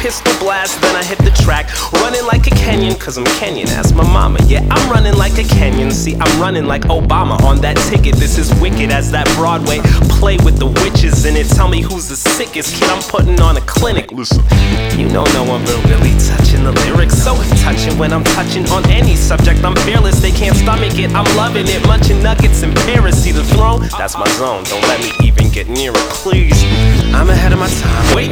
pistol blast, then I hit the track. Running like a Kenyan, cause I'm Kenyan, ask my mama. Yeah, I'm running like a Kenyan, see, I'm running like Obama on that ticket. This is wicked as that Broadway play with the witches in it. Tell me who's the sickest kid, I'm putting on a clinic. Listen, you know no one will really touching the lyrics. So touching when I'm touching on any subject, I'm fearless, they can't stomach it. I'm loving it, munching nuggets in Paris. See the throne? That's my zone, don't let me even get near it, please. I'm ahead of my time, wait.